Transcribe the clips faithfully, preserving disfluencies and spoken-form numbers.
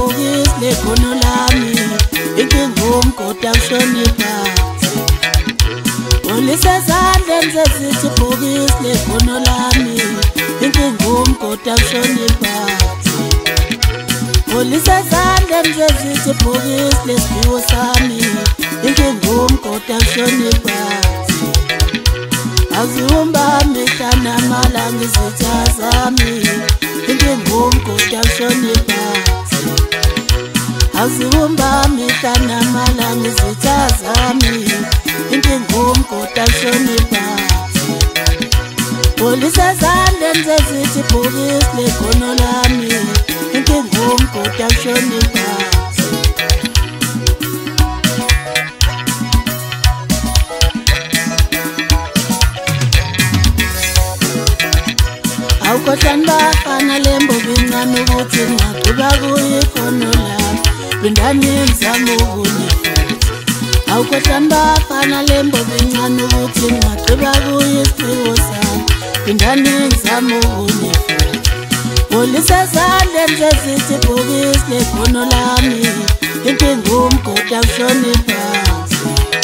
ibhokisi lekhono lami, inkinga umgodi awushoni phansi. Olisa ezandleni zesithi ibhokisi lekhono lami, inkinga umgodi awushoni phansi. Olisa ezandleni zesithi ibhokisi lesiphiwo sami, inkinga umgodi awushoni phansi. Aziumbami hlana amalanga izitha zami, inkinga umgodi awushoni phansi. Aziumbami hlana amalanga izitha zami, inkinga umgodi awushoni phansi. Olisa ezandleni zesithi ibhokisi lekhono lami, inkinga umgodi awushoni phansi. Awukhohlani bafana lembobi incane ukuthi ngaqhuba kuyo ikhono lami, phindani ngizame okunye futhi. Awukhohlani bafana lembobi incane ukuthi ngaqhuba kuyo isiphiwo sami, phindani ngizame okunye futhi. Olisa ezandleni zesithi ibhokisi lekhono lami, inkinga umgodi awushoni phansi.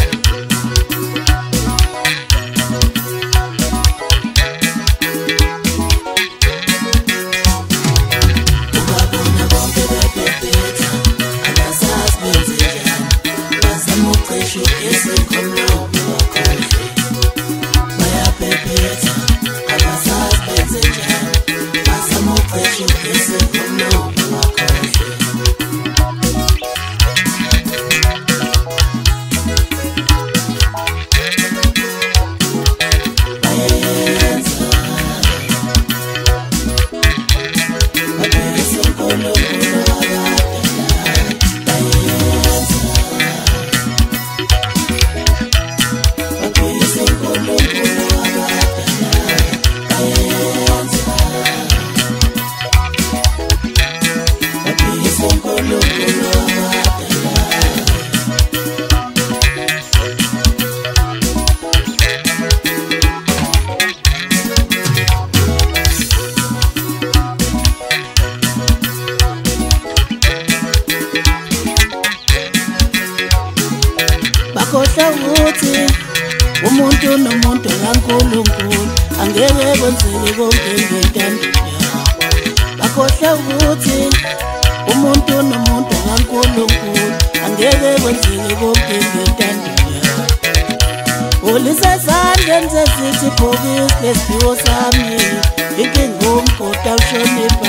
Bakhohlwa ukuthi umuntu nomuntu kaNkulunkulu angeke kwenzeke konke ngentando yakho. Bakhohlwa ukuthi umuntu nomuntu kaNkulunkulu angeke kwenzeke konke ngentando yakho. Olisa ezandleni zesithi ibhokisi lesiphiwo sami, inkinga umgodi awushoni